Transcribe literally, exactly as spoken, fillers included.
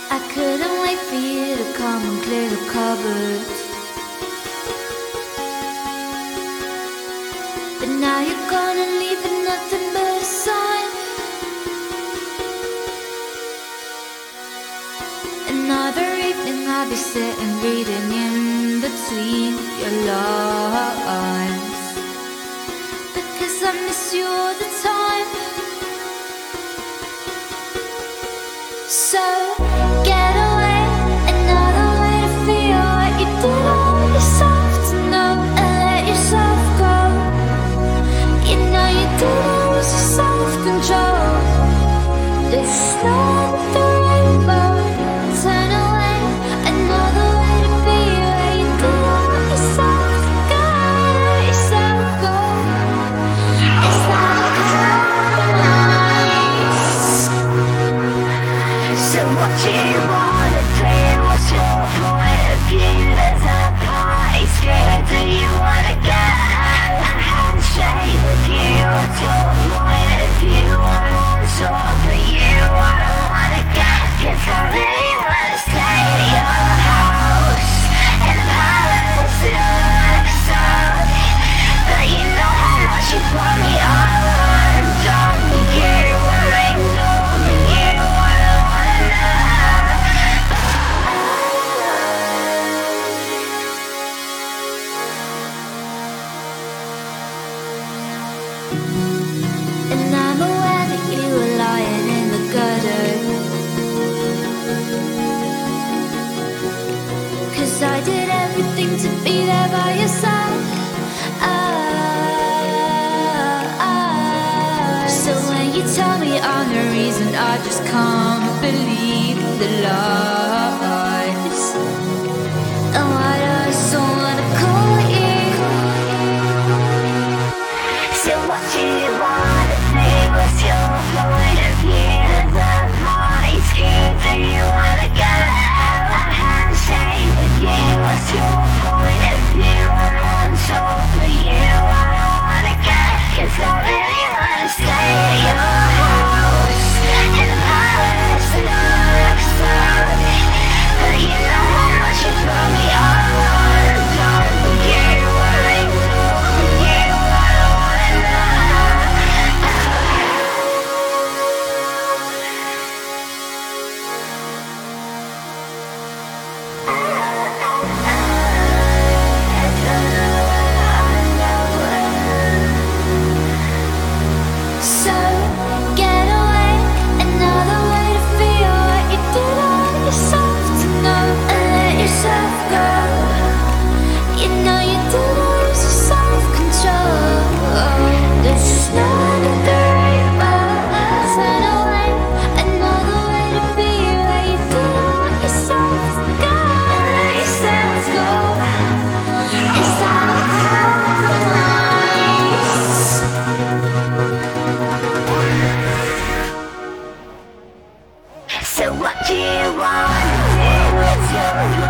I couldn't wait for you to come and clear the cupboards, but now you're gone and leaving nothing but a sign. Another evening I'll be sitting reading in between your lines, because I miss you all the time. So get away, another way to feel what you did all yourself to know, and let yourself go. You know you didn't lose your self-control. There's no other rainbow. Turn away, another way to be where you did all yourself to go, let yourself go. It's like so what you wanna do, what's your point of view? There's a party scared, do you wanna get out and handshake with you? What's your point of view? I wanna talk for you, I don't wanna get, cause I really wanna stay at your house in the palace in Luxor. But you know how much you put me on, I'm done with you, I'm ignoring you, I don't wanna know. And I'm aware that you were lying in the gutter, cause I did everything to be there by your side. Ah, ah. So when you tell me I'm the reason, I just can't believe the lies. And why do I so wanna call you? So what do you wanna do? What's your point of view? The party's scared, do you wanna go out and handshake with you? What's your point of view? I don't wanna talk for you, I don't wanna get, cause I really wanna stay at your house in the palace in Luxor. But you know how much you put me on, I'm done with you, I'm ignoring you, I don't wanna know. So get away, another way to feel what you did all yourself to know, and let yourself go. You know you didn't lose your self-control. There's no other rainbow. Turn away, another way to be where you did all yourself to go, and let yourself go. It's like compromise. So what do you want to do? What's your